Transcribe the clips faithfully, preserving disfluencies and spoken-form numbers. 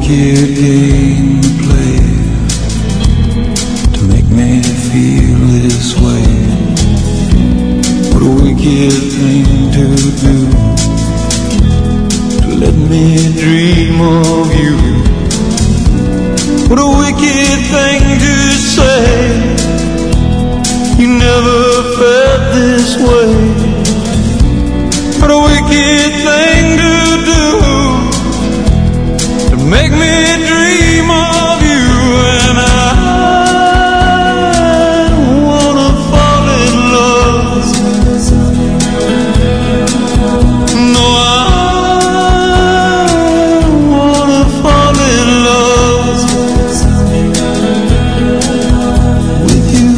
wicked game to play to make me feel this way. What a wicked thing to do, to let me dream of you. What a wicked thing to say, you never felt this way. What a wicked thing to do, to make me dream of you. And I wanna fall in love. No, I wanna fall in love with you.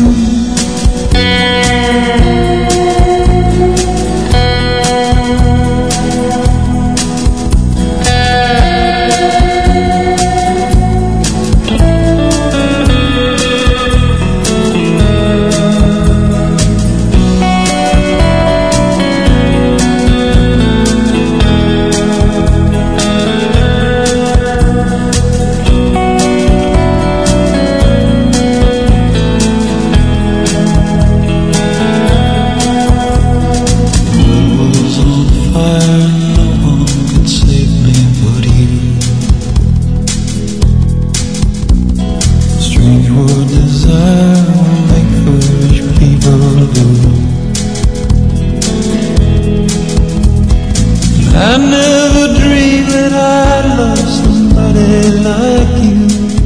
I never dreamed that I'd love somebody like you.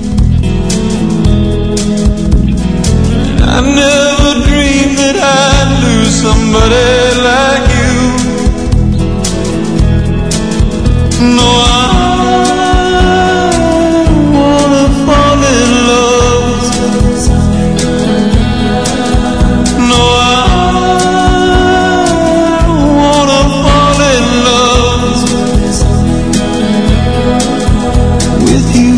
I never dreamed that I'd lose somebody like you. No, I wanna fall in love. No, I wanna fall in love with you.